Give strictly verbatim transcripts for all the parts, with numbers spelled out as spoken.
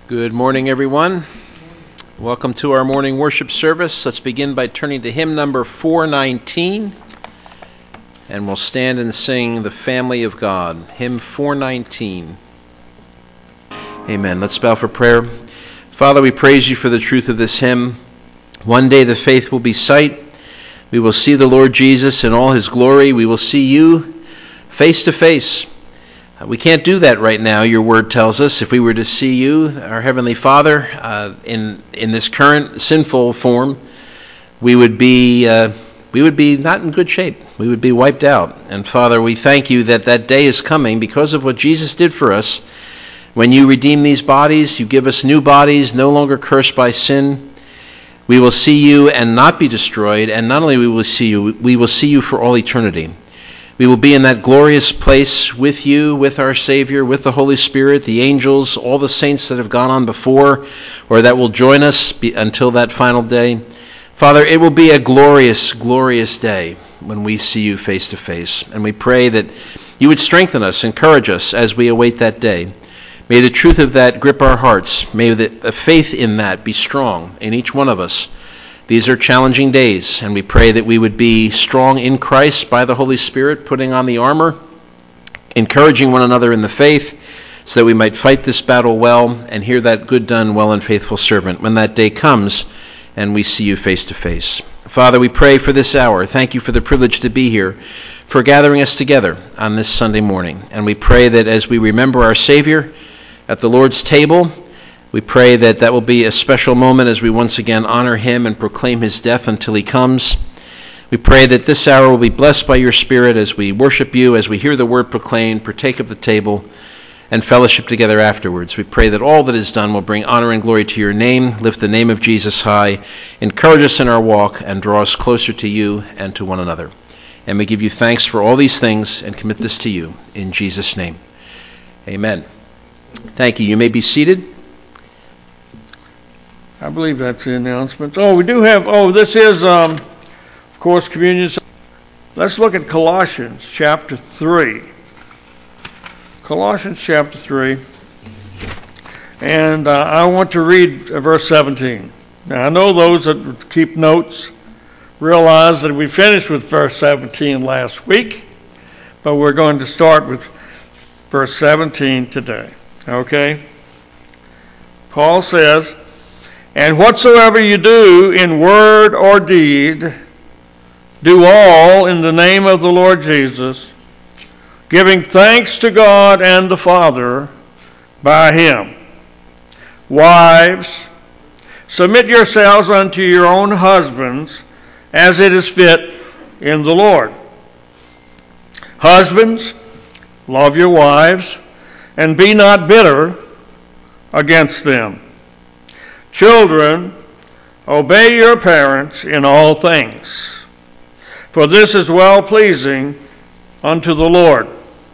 Good morning, everyone. Welcome to our morning worship service. Let's begin by turning to hymn number four nineteen, and we'll stand and sing The Family of God, hymn four nineteen. Amen. Let's bow for prayer. Father, we praise you for the truth of this hymn. One day the faith will be sight. We will see the Lord Jesus in all his glory. We will see you face to face. We can't do that right now, your word tells us. If we were to see you, our Heavenly Father, uh, in in this current sinful form, we would be uh, we would be not in good shape. We would be wiped out. And Father, we thank you that that day is coming because of what Jesus did for us. When you redeem these bodies, you give us new bodies, no longer cursed by sin. We will see you and not be destroyed. And not only we will see you, we will see you for all eternity. We will be in that glorious place with you, with our Savior, with the Holy Spirit, the angels, all the saints that have gone on before or that will join us be, until that final day. Father, it will be a glorious, glorious day when we see you face to face. And we pray that you would strengthen us, encourage us as we await that day. May the truth of that grip our hearts. May the, the faith in that be strong in each one of us. These are challenging days, and we pray that we would be strong in Christ by the Holy Spirit, putting on the armor, encouraging one another in the faith, so that we might fight this battle well and hear that good done, well and faithful servant, when that day comes and we see you face to face. Father, we pray for this hour. Thank you for the privilege to be here, for gathering us together on this Sunday morning. And we pray that as we remember our Savior at the Lord's table, we pray that that will be a special moment as we once again honor him and proclaim his death until he comes. We pray that this hour will be blessed by your Spirit as we worship you, as we hear the word proclaimed, partake of the table, and fellowship together afterwards. We pray that all that is done will bring honor and glory to your name, lift the name of Jesus high, encourage us in our walk, and draw us closer to you and to one another. And we give you thanks for all these things and commit this to you in Jesus' name. Amen. Thank you. You may be seated. I believe that's the announcement. Oh, we do have, oh, this is, um, of course, communion. Let's look at Colossians chapter three. Colossians chapter three. And uh, I want to read uh, verse seventeen. Now, I know those that keep notes realize that we finished with verse seventeen last week, but we're going to start with verse seventeen today. Okay? Paul says, "And whatsoever you do in word or deed, do all in the name of the Lord Jesus, giving thanks to God and the Father by him. Wives, submit yourselves unto your own husbands, as it is fit in the Lord. Husbands, love your wives, and be not bitter against them. Children, obey your parents in all things, for this is well-pleasing unto the Lord.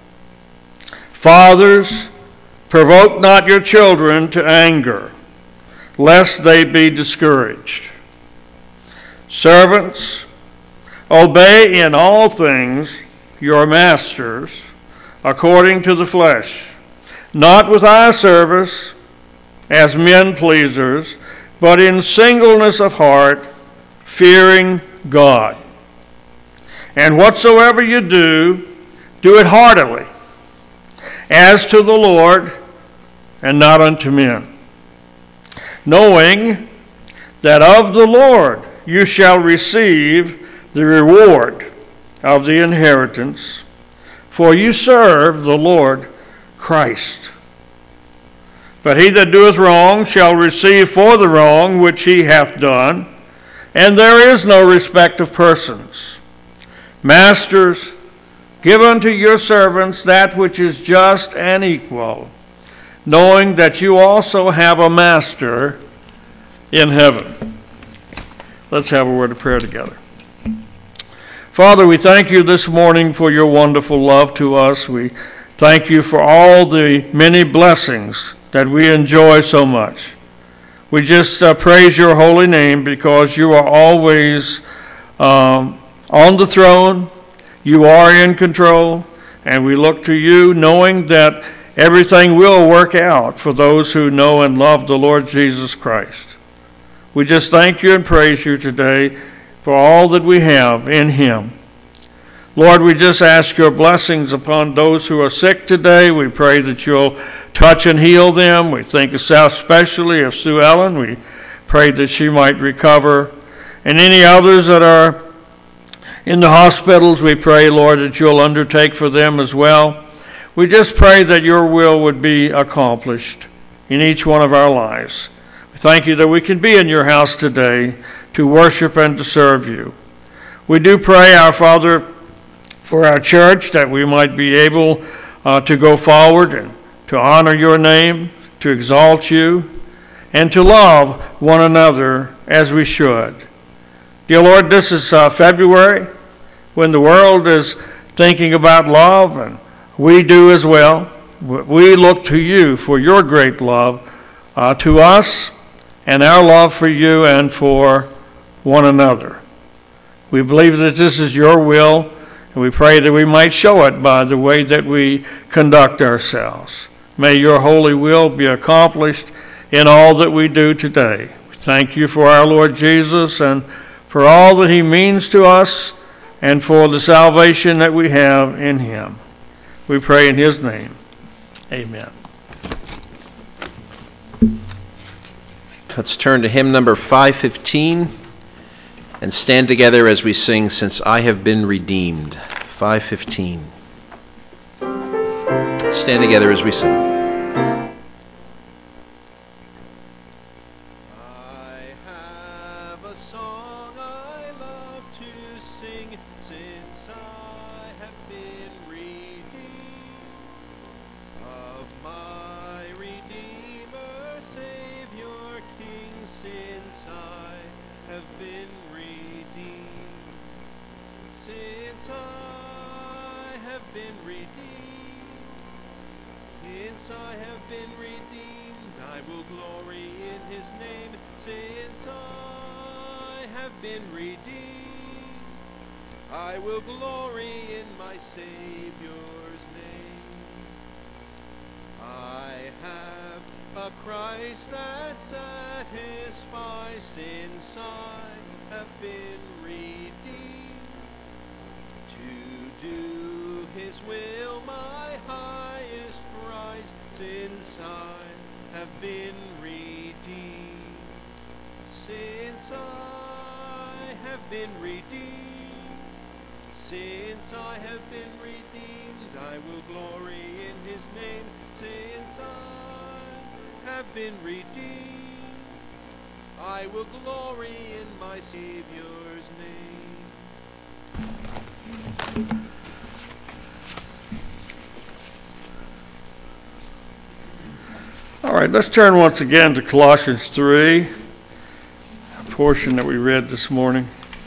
Fathers, provoke not your children to anger, lest they be discouraged. Servants, obey in all things your masters according to the flesh, not with eye service as men pleasers, but in singleness of heart, fearing God. And whatsoever you do, do it heartily, as to the Lord, and not unto men, knowing that of the Lord you shall receive the reward of the inheritance, for you serve the Lord Christ. But he that doeth wrong shall receive for the wrong which he hath done, and there is no respect of persons. Masters, give unto your servants that which is just and equal, knowing that you also have a master in heaven." Let's have a word of prayer together. Father, we thank you this morning for your wonderful love to us. We thank you for all the many blessings that we enjoy so much. We just uh, praise your holy name because you are always um, on the throne. You are in control, and we look to you knowing that everything will work out for those who know and love the Lord Jesus Christ. We just thank you and praise you today for all that we have in him. Lord, we just ask your blessings upon those who are sick today. We pray that you'll touch and heal them. We think especially of Sue Ellen. We pray that she might recover. And any others that are in the hospitals, we pray, Lord, that you'll undertake for them as well. We just pray that your will would be accomplished in each one of our lives. We thank you that we can be in your house today to worship and to serve you. We do pray, our Father, for our church, that we might be able uh, to go forward and to honor your name, to exalt you, and to love one another as we should. Dear Lord, this is uh, February, when the world is thinking about love, and we do as well. We look to you for your great love uh, to us, and our love for you and for one another. We believe that this is your will, and we pray that we might show it by the way that we conduct ourselves. May your holy will be accomplished in all that we do today. We thank you for our Lord Jesus and for all that he means to us and for the salvation that we have in him. We pray in his name. Amen. Let's turn to hymn number five fifteen. And stand together as we sing, Since I Have Been Redeemed. five fifteen. Stand together as we sing. I have a song I love to sing, since I have been redeemed of my Redeemer, Savior, King, since I have been redeemed. Since I have been redeemed, since I have been redeemed, I will glory in his name. Since I have been redeemed, I will glory in my Savior's name. I have a Christ that satisfies, since I have been redeemed. To do his will, my highest prize, since I have been redeemed. Since I have been redeemed, since I have been redeemed, I will glory in his name. Since I have been redeemed, I will glory in my Savior's name. All right, let's turn once again to Colossians three, a portion that we read this morning.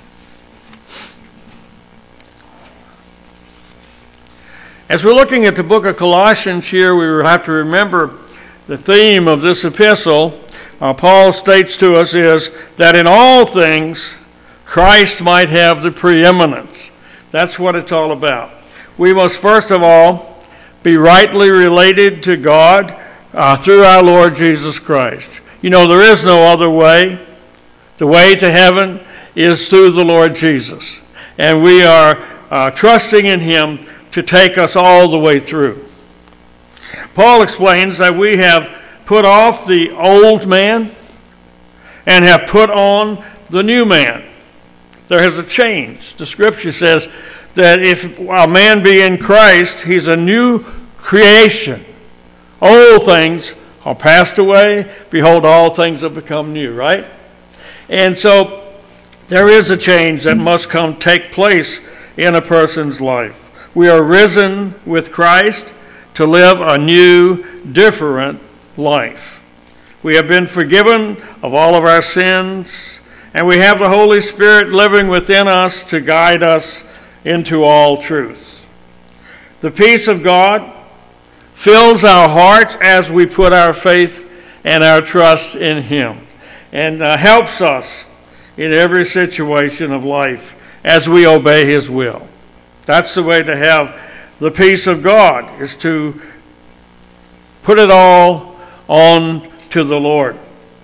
As we're looking at the book of Colossians here, we have to remember the theme of this epistle. Uh, Paul states to us is that in all things Christ might have the preeminence. That's what it's all about. We must first of all be rightly related to God uh, through our Lord Jesus Christ. You know, there is no other way. The way to heaven is through the Lord Jesus. And we are uh, trusting in him to take us all the way through. Paul explains that we have put off the old man and have put on the new man. There is a change. The scripture says that if a man be in Christ, he's a new creation. Old things are passed away. Behold, all things have become new, right? And so there is a change that must come take place in a person's life. We are risen with Christ to live a new, different life. We have been forgiven of all of our sins, and we have the Holy Spirit living within us to guide us into all truth. The peace of God fills our hearts as we put our faith and our trust in him, and uh, helps us in every situation of life as we obey his will. That's the way to have the peace of God, is to Put it all on to the Lord.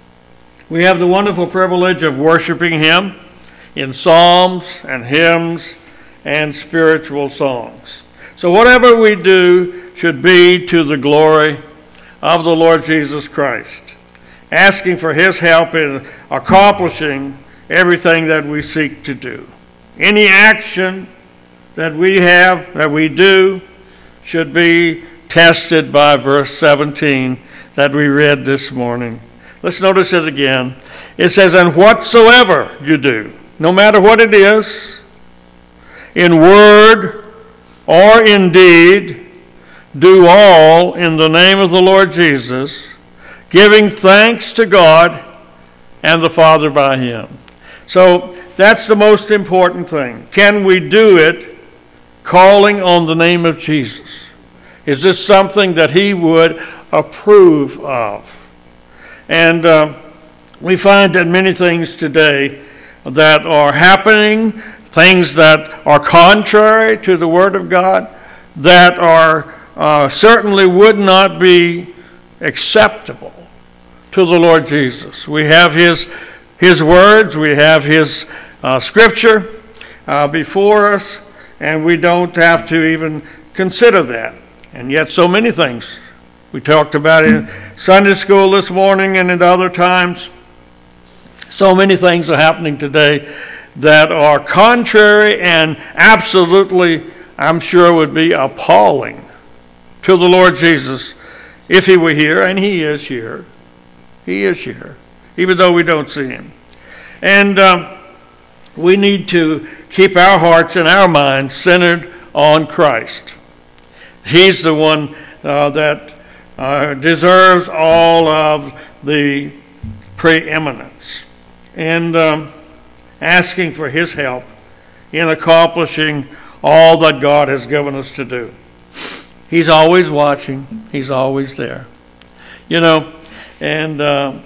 We have the wonderful privilege of worshiping Him in psalms and hymns and spiritual songs. So whatever we do should be to the glory of the Lord Jesus Christ, asking for His help in accomplishing everything that we seek to do. Any action that we have, that we do, should be tested by verse seventeen that we read this morning. Let's notice it again. It says, and whatsoever you do, no matter what it is, in word or in deed, do all in the name of the Lord Jesus, giving thanks to God and the Father by Him. So that's the most important thing. Can we do it calling on the name of Jesus? Is this something that He would approve of? And uh, we find that many things today that are happening, things that are contrary to the Word of God, that are uh, certainly would not be acceptable to the Lord Jesus. We have His His words, we have His uh, Scripture uh, before us, and we don't have to even consider that. And yet so many things. We talked about it in Sunday school this morning and at other times. So many things are happening today that are contrary and absolutely, I'm sure, would be appalling to the Lord Jesus if He were here, and He is here. He is here, even though we don't see Him. And um, we need to keep our hearts and our minds centered on Christ. He's the one uh, that uh, deserves all of the preeminence. And um, asking for His help in accomplishing all that God has given us to do. He's always watching. He's always there. You know, and uh,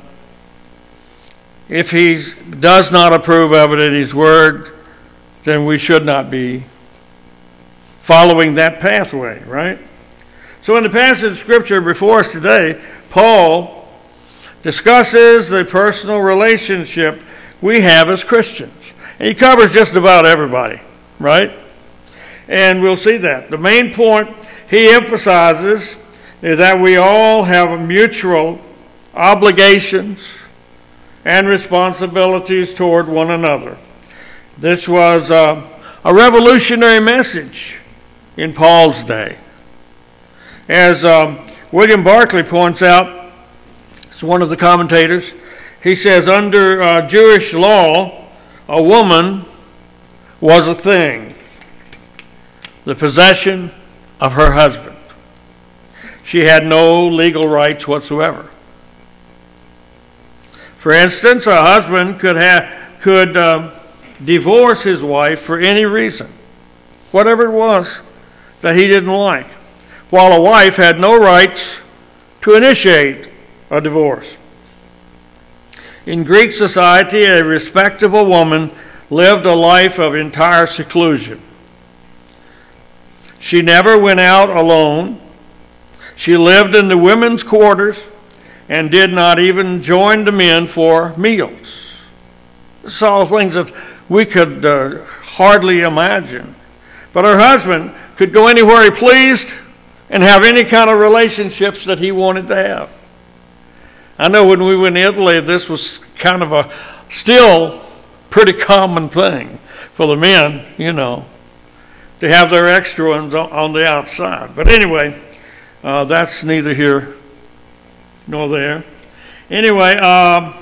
if He does not approve of it in His Word, then we should not be following that pathway, right? So in the passage of Scripture before us today, Paul discusses the personal relationship we have as Christians. And he covers just about everybody, right? And we'll see that. The main point he emphasizes is that we all have mutual obligations and responsibilities toward one another. This was uh, a revolutionary message in Paul's day. As um, William Barclay points out, it's one of the commentators, he says, under uh, Jewish law, a woman was a thing, the possession of her husband. She had no legal rights whatsoever. For instance, a husband could have could uh, divorce his wife for any reason, whatever it was that he didn't like, while a wife had no rights to initiate a divorce. In Greek society, a respectable woman lived a life of entire seclusion. She never went out alone. She lived in the women's quarters and did not even join the men for meals. It's all things that we could uh, hardly imagine. But her husband could go anywhere he pleased and have any kind of relationships that he wanted to have. I know when we went to Italy, this was kind of a still pretty common thing for the men, you know, to have their extra ones on the outside. But anyway, uh, that's neither here nor there. Anyway, um,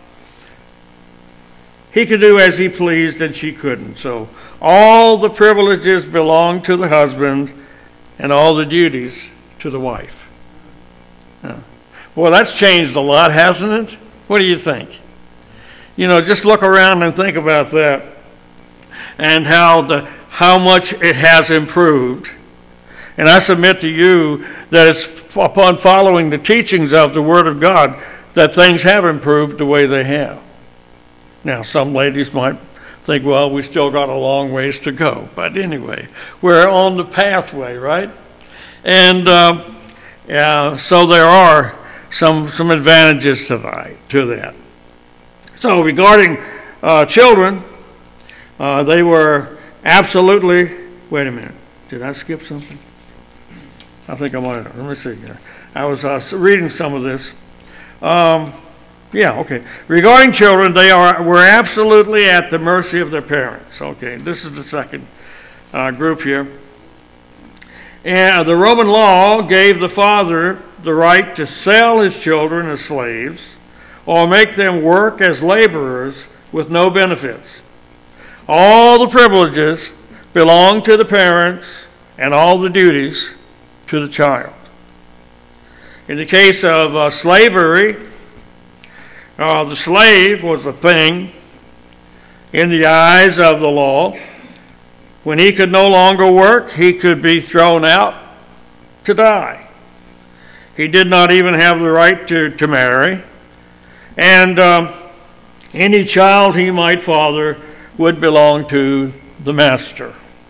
he could do as he pleased and she couldn't. So all the privileges belong to the husband and all the duties to the wife. Yeah. Well, that's changed a lot, hasn't it? What do you think? You know, just look around and think about that and how the how much it has improved. And I submit to you that it's upon following the teachings of the Word of God that things have improved the way they have. Now, some ladies might think, well, we still got a long ways to go. But anyway, we're on the pathway, right? And uh, Uh, so there are some some advantages to that. To that. So regarding uh, children, uh, they were absolutely. Wait a minute. Did I skip something? I think I might have. Let me see here. I was uh, reading some of this. Um, yeah, okay. Regarding children, they are were absolutely at the mercy of their parents. Okay, this is the second uh, group here. And the Roman law gave the father the right to sell his children as slaves or make them work as laborers with no benefits. All the privileges belong to the parents and all the duties to the child. In the case of uh, slavery, uh, the slave was a thing in the eyes of the law. When he could no longer work, he could be thrown out to die. He did not even have the right to, to marry. And um, any child he might father would belong to the master.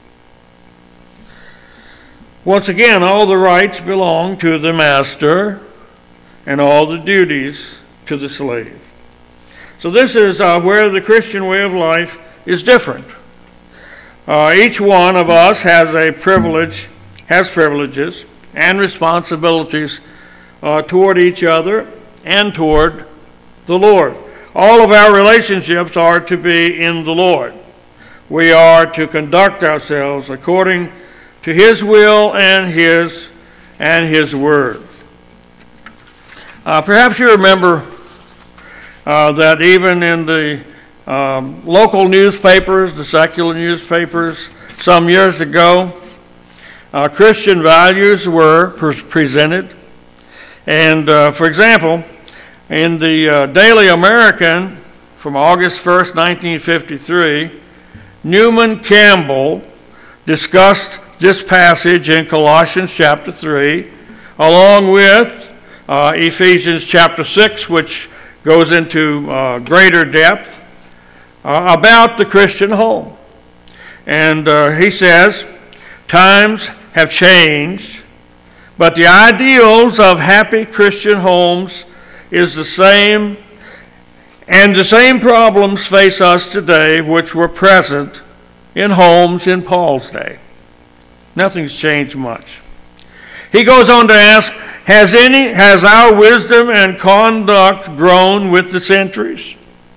Once again, all the rights belong to the master and all the duties to the slave. So this is uh, where the Christian way of life is different. Uh, each one of us has a privilege, has privileges and responsibilities uh, toward each other and toward the Lord. All of our relationships are to be in the Lord. We are to conduct ourselves according to His will and His and His word. Uh, perhaps you remember uh, that even in the Um, local newspapers, the secular newspapers, some years ago, uh, Christian values were pre- presented. And, uh, for example, in the uh, Daily American from August first, nineteen fifty-three, Newman Campbell discussed this passage in Colossians chapter three, along with uh, Ephesians chapter six, which goes into uh, greater depth Uh, about the Christian home. And uh, he says, times have changed, but the ideals of happy Christian homes is the same, and the same problems face us today which were present in homes in Paul's day. Nothing's changed much. He goes on to ask, has any, has our wisdom and conduct grown with the centuries?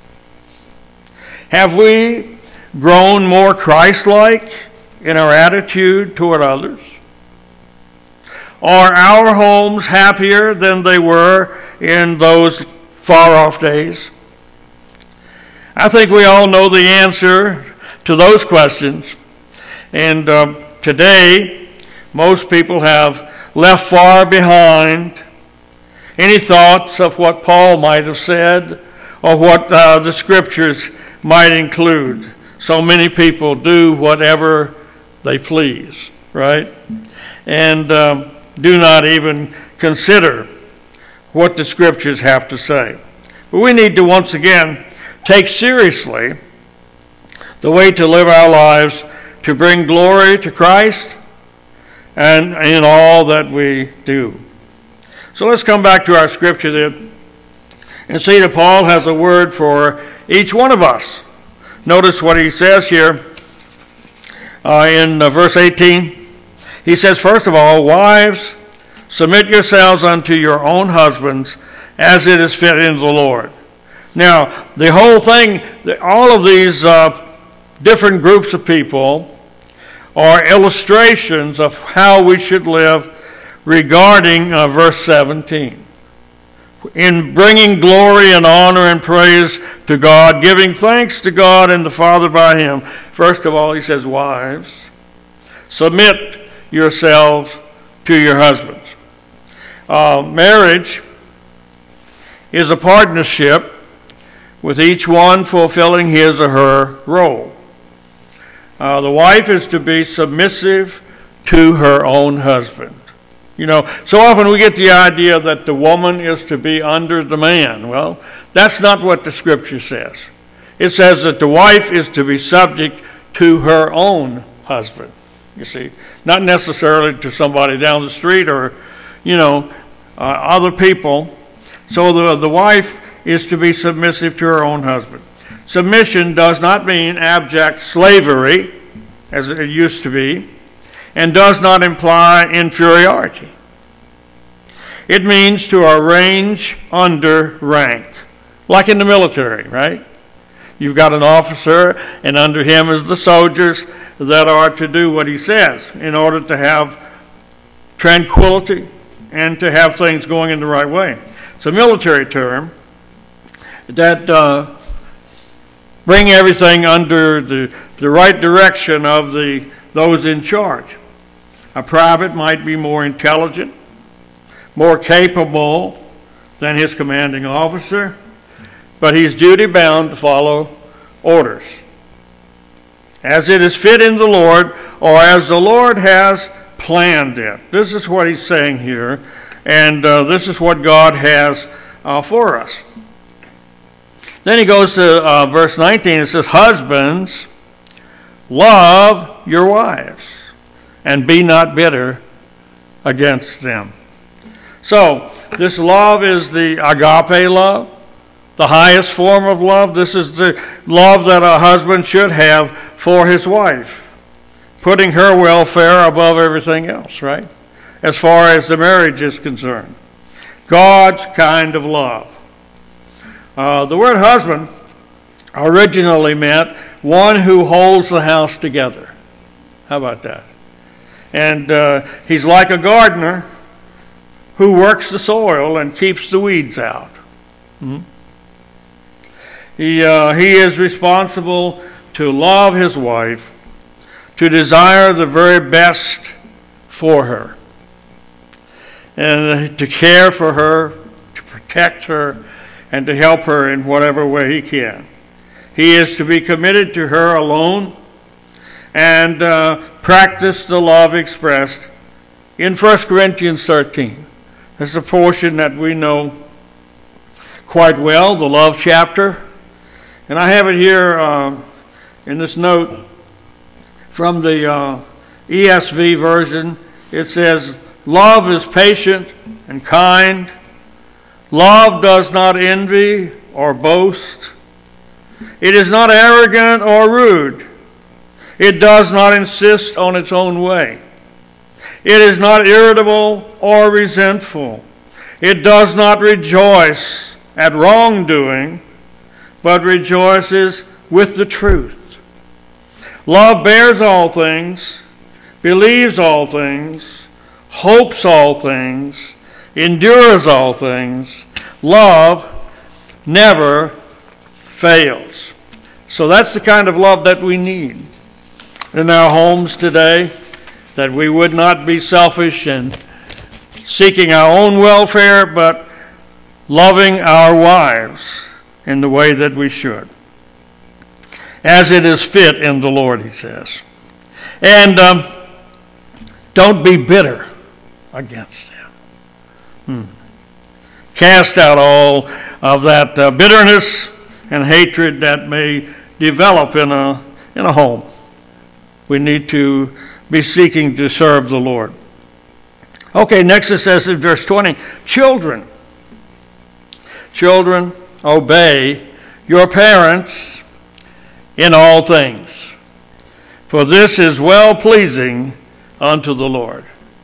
Have we grown more Christ-like in our attitude toward others? Are our homes happier than they were in those far-off days? I think we all know the answer to those questions. And uh, today, most people have left far behind any thoughts of what Paul might have said or what uh, the Scriptures might include. So many people do whatever they please, right? And um, do not even consider what the Scriptures have to say. But we need to once again take seriously the way to live our lives to bring glory to Christ and in all that we do. So let's come back to our Scripture there and see that Paul has a word for each one of us. Notice what he says here uh, in uh, verse eighteen. He says, first of all, wives, submit yourselves unto your own husbands as it is fit in the Lord. Now, the whole thing, all of these uh, different groups of people are illustrations of how we should live regarding uh, verse seventeen. In bringing glory and honor and praise to God, giving thanks to God and the Father by Him. First of all, he says, wives, submit yourselves to your husbands. Uh, marriage is a partnership with each one fulfilling his or her role. Uh, the wife is to be submissive to her own husband. You know, so often we get the idea that the woman is to be under the man. Well, that's not what the Scripture says. It says that the wife is to be subject to her own husband, you see. Not necessarily to somebody down the street or, you know, uh, other people. So the, the wife is to be submissive to her own husband. Submission does not mean abject slavery, as it used to be, and does not imply inferiority. It means to arrange under rank, like in the military, right? You've got an officer, and under him is the soldiers that are to do what he says in order to have tranquility and to have things going in the right way. It's a military term that uh, bring everything under the, the right direction of the those in charge. A private might be more intelligent, more capable than his commanding officer, but he's duty-bound to follow orders, as it is fit in the Lord, or as the Lord has planned it. This is what he's saying here, and uh, this is what God has uh, for us. Then he goes to uh, verse nineteen. It says, "Husbands, love your wives, and be not bitter against them." So, this love is the agape love, the highest form of love. This is the love that a husband should have for his wife, putting her welfare above everything else, right? As far as the marriage is concerned. God's kind of love. Uh, the word husband originally meant one who holds the house together. How about that? And uh, he's like a gardener who works the soil and keeps the weeds out. Hmm? He, uh, he is responsible to love his wife, to desire the very best for her, and to care for her, to protect her, and to help her in whatever way he can. He is to be committed to her alone and uh, practice the love expressed in First Corinthians thirteen. That's a portion that we know quite well, the love chapter. And I have it here uh, in this note from the uh, E S V version. It says, "Love is patient and kind. Love does not envy or boast. It is not arrogant or rude. It does not insist on its own way. It is not irritable or resentful. It does not rejoice at wrongdoing, but rejoices with the truth. Love bears all things, believes all things, hopes all things, endures all things. Love never fails." So that's the kind of love that we need in our homes today, that we would not be selfish and seeking our own welfare, but loving our wives in the way that we should, as it is fit in the Lord, he says. And um, don't be bitter against them. Hmm. Cast out all of that uh, bitterness and hatred that may develop in a in a home. We need to be seeking to serve the Lord. Okay, next it says in verse twenty, "Children, children, obey your parents in all things, for this is well-pleasing unto the Lord."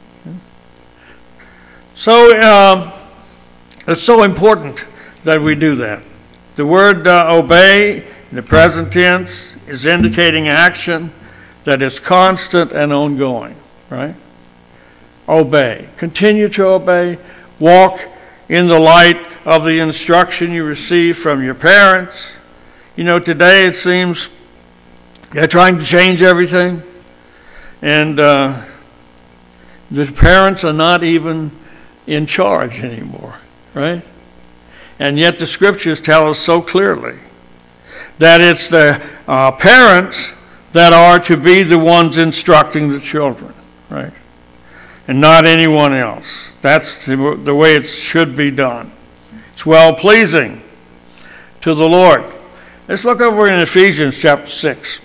So uh, it's so important that we do that. The word uh, obey in the present tense is indicating action that is constant and ongoing, right? Obey. Continue to obey. Walk in the light of the instruction you receive from your parents. You know, today it seems they're trying to change everything, and uh, the parents are not even in charge anymore, right? And yet the scriptures tell us so clearly that it's the uh, parents that are to be the ones instructing the children, right? And not anyone else. That's the, the way it should be done. It's well-pleasing to the Lord. Let's look over in Ephesians chapter six.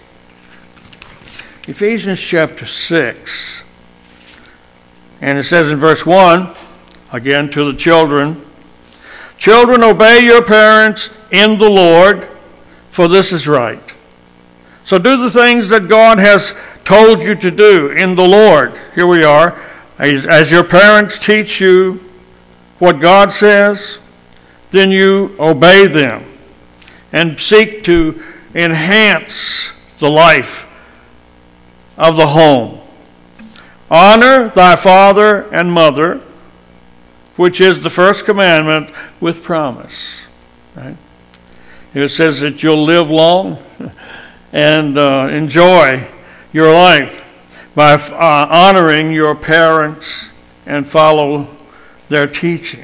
Ephesians chapter six. And it says in verse one, again to the children. Children, obey your parents in the Lord, for this is right. So do the things that God has told you to do in the Lord. Here we are. As, as your parents teach you what God says, then you obey them and seek to enhance the life of the home. Honor thy father and mother, which is the first commandment with promise. Right? It says that you'll live long and uh, enjoy your life by uh, honoring your parents and follow their teachings.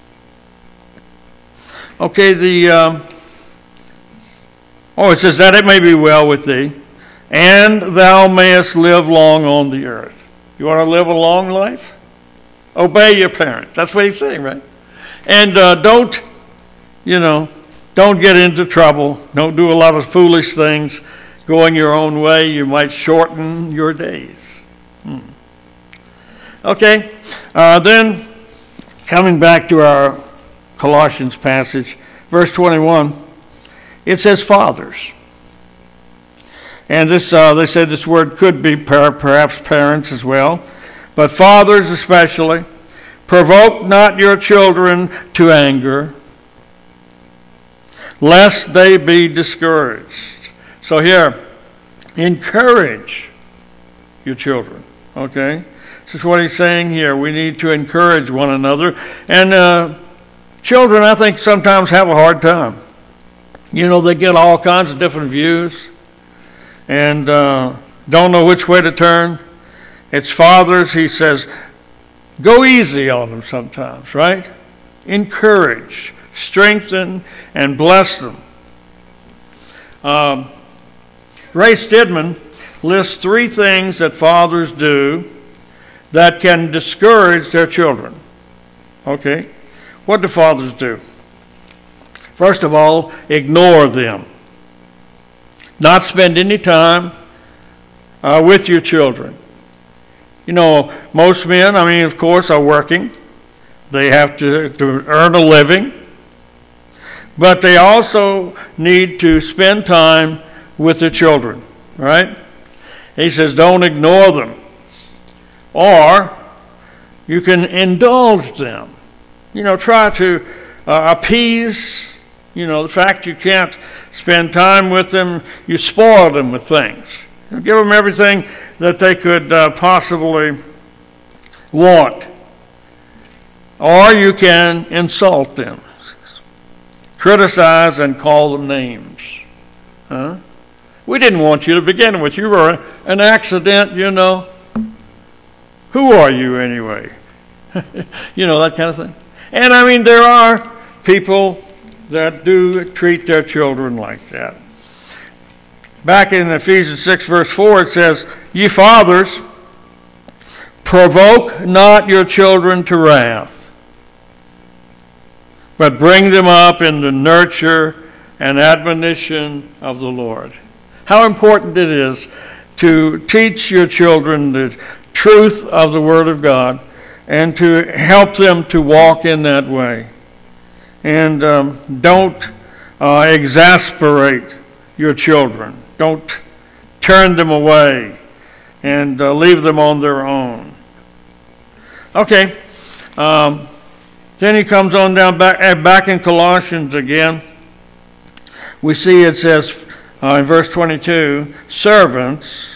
Okay, the um, oh, it says that it may be well with thee, and thou mayest live long on the earth. You want to live a long life? Obey your parents. That's what he's saying, right? And uh, don't, you know, don't get into trouble. Don't do a lot of foolish things. Going your own way, you might shorten your days. Hmm. Okay, uh, then coming back to our Colossians passage, verse twenty-one, it says fathers. And this, uh, they said this word could be per- perhaps parents as well, but fathers especially. Provoke not your children to anger, lest they be discouraged. So here, encourage your children. Okay? This is what he's saying here. We need to encourage one another. And uh, children, I think, sometimes have a hard time. You know, they get all kinds of different views and uh, don't know which way to turn. It's fathers, he says, go easy on them sometimes, right? Encourage, strengthen, and bless them. Um, Ray Stidman lists three things that fathers do that can discourage their children. Okay? What do fathers do? First of all, ignore them. Not spend any time uh, with your children. You know, most men, I mean, of course, are working. They have to, to earn a living. But they also need to spend time with their children, right? He says, don't ignore them. Or you can indulge them. You know, try to uh, appease, you know, the fact you can't spend time with them. You spoil them with things. You give them everything that they could uh, possibly want. Or you can insult them. Criticize and call them names. Huh? We didn't want you to begin with. You were an accident, you know. Who are you anyway? You know, that kind of thing. And I mean, there are people that do treat their children like that. Back in Ephesians six, verse four, it says, ye fathers, provoke not your children to wrath, but bring them up in the nurture and admonition of the Lord. How important it is to teach your children the truth of the Word of God and to help them to walk in that way. And um, don't uh, exasperate your children. Don't turn them away and uh, leave them on their own. Okay. Um, then he comes on down back, back in Colossians again. We see it says uh, in verse twenty-two, servants,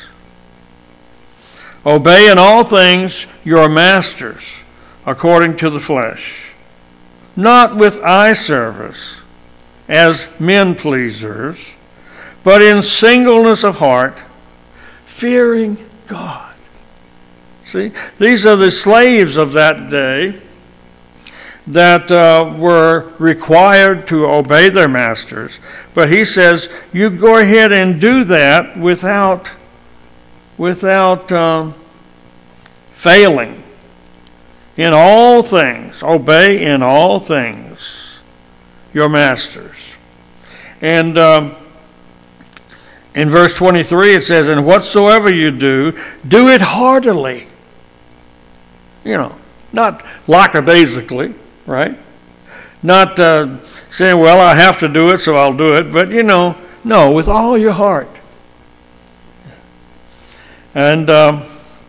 obey in all things your masters according to the flesh, not with eye service as men pleasers, but in singleness of heart, fearing God. See, these are the slaves of that day that uh, were required to obey their masters. But he says, you go ahead and do that without, without um, failing. In all things, obey in all things your masters. And um, in verse twenty-three it says, and whatsoever you do, do it heartily. You know, Not lackadaisically, right? Not uh, saying, well, I have to do it, so I'll do it. But, you know, no, with all your heart. And um,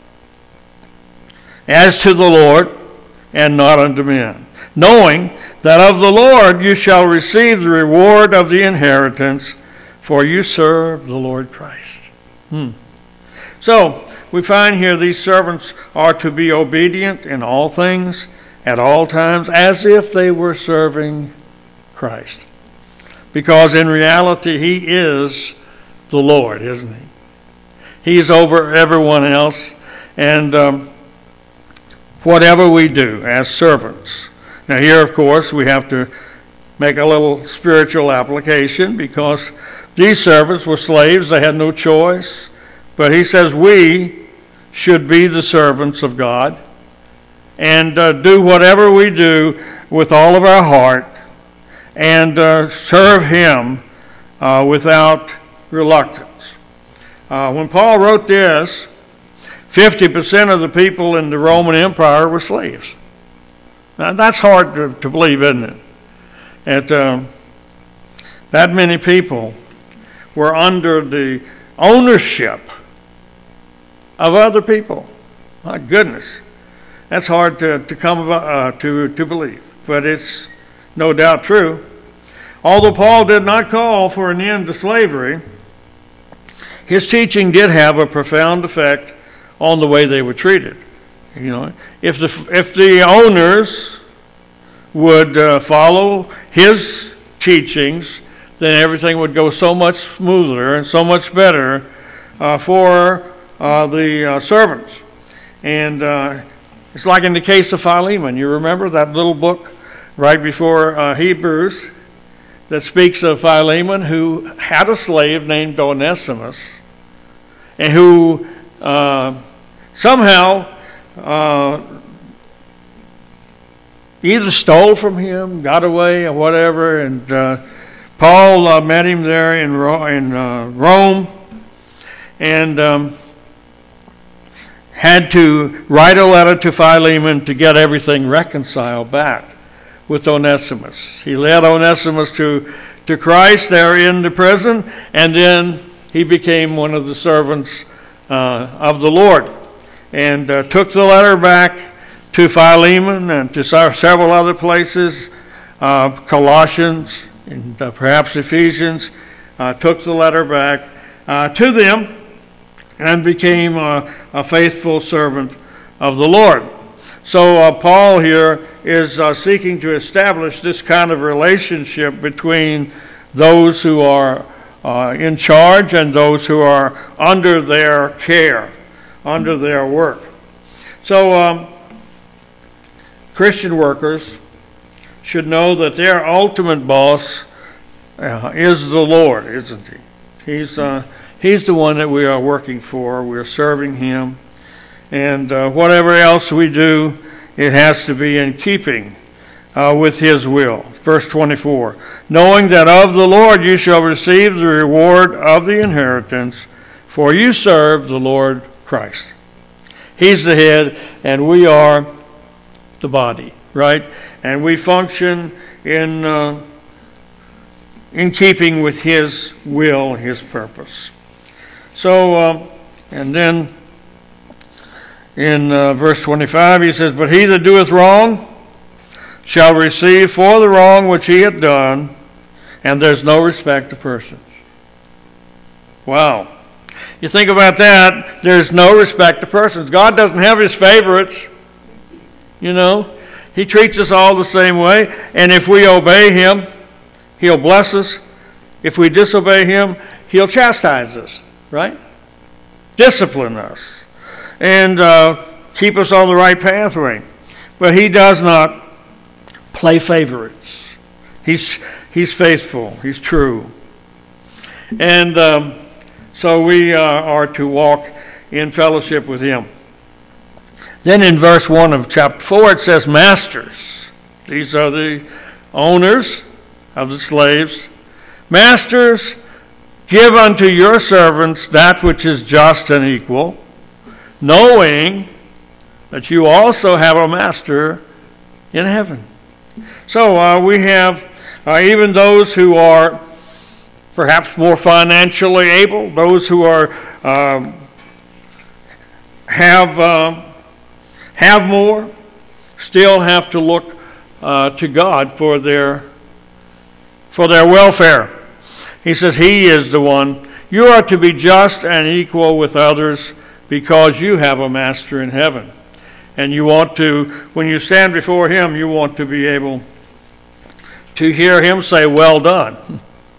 as to the Lord, and not unto men, knowing that of the Lord you shall receive the reward of the inheritance, for you serve the Lord Christ. Hmm. So, we find here these servants are to be obedient in all things, at all times, as if they were serving Christ. Because in reality, He is the Lord, isn't He? He's over everyone else, and um, whatever we do as servants. Now here, of course, we have to make a little spiritual application, because these servants were slaves. They had no choice. But he says we should be the servants of God and uh, do whatever we do with all of our heart and uh, serve Him uh, without reluctance. Uh, when Paul wrote this, fifty percent of the people in the Roman Empire were slaves. Now, that's hard to, to believe, isn't it? That um, that many people were under the ownership of other people. My goodness. That's hard to, to come about, uh, to, to believe. But it's no doubt true. Although Paul did not call for an end to slavery, his teaching did have a profound effect on the way they were treated. You know, if the if the owners would uh, follow his teachings, then everything would go so much smoother and so much better uh, for uh, the uh, servants. And uh, it's like in the case of Philemon. You remember that little book right before uh, Hebrews that speaks of Philemon, who had a slave named Onesimus, and who uh, somehow uh, either stole from him, got away, or whatever. And uh, Paul uh, met him there in, Ro- in uh, Rome, and um, had to write a letter to Philemon to get everything reconciled back with Onesimus. He led Onesimus to, to Christ there in the prison, and then he became one of the servants uh, of the Lord, and uh, took the letter back to Philemon and to several other places, uh, Colossians and uh, perhaps Ephesians, uh, took the letter back uh, to them and became uh, a faithful servant of the Lord. So uh, Paul here is uh, seeking to establish this kind of relationship between those who are uh, in charge and those who are under their care, under their work. So um, Christian workers should know that their ultimate boss uh, is the Lord, isn't he? He's uh, He's the one that we are working for. We're serving Him. And uh, whatever else we do, it has to be in keeping uh, with His will. Verse twenty-four, knowing that of the Lord you shall receive the reward of the inheritance, for you serve the Lord Christ. He's the head, and we are the body, right? And we function in uh, in keeping with His will, His purpose. So, um, and then in uh, verse twenty-five, he says, but he that doeth wrong shall receive for the wrong which he hath done, and there's no respect to persons. Wow. You think about that, there's no respect to persons. God doesn't have His favorites. You know, He treats us all the same way, and if we obey Him, He'll bless us. If we disobey Him, He'll chastise us. Right? Discipline us and uh, keep us on the right pathway. But He does not play favorites. He's He's faithful. He's true. And um, so we uh, are to walk in fellowship with Him. Then in verse one of chapter four it says, masters. These are the owners of the slaves. Masters, give unto your servants that which is just and equal, knowing that you also have a master in heaven. So uh, we have uh, even those who are perhaps more financially able, those who are um, have um, have more, still have to look uh, to God for their for their welfare. He says He is the one. You are to be just and equal with others because you have a master in heaven. And you want to, when you stand before Him, you want to be able to hear Him say, well done,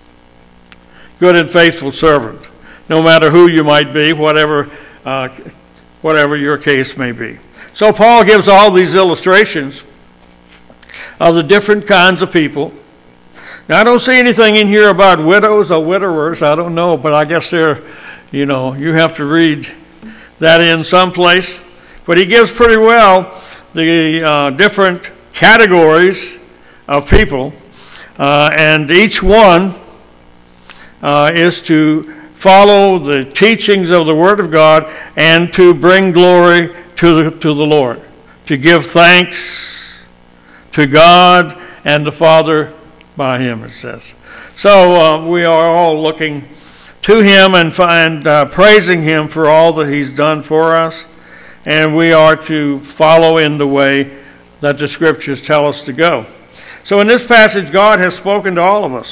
good and faithful servant, no matter who you might be, whatever uh, whatever your case may be. So Paul gives all these illustrations of the different kinds of people. Now, I don't see anything in here about widows or widowers. I don't know, but I guess they're, you know, you have to read that in some place. But he gives pretty well the uh, different categories of people, uh, and each one uh, is to follow the teachings of the Word of God and to bring glory to the, to the Lord, to give thanks to God and the Father by Him, it says. So uh, we are all looking to Him and find uh, praising Him for all that He's done for us, and we are to follow in the way that the Scriptures tell us to go. So in this passage, God has spoken to all of us,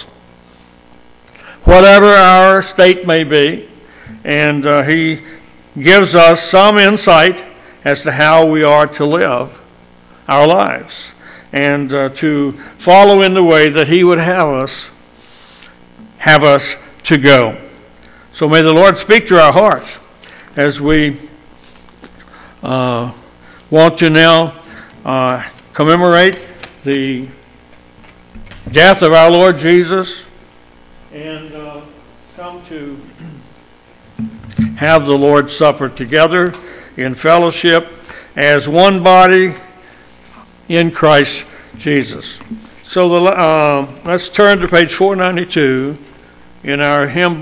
whatever our state may be, and uh, He gives us some insight as to how we are to live our lives and uh, to follow in the way that He would have us have us to go. So may the Lord speak to our hearts as we uh, want to now uh, commemorate the death of our Lord Jesus and uh, come to have the Lord's Supper together in fellowship as one body in Christ Jesus. So the, uh, let's turn to page four ninety-two in our hymn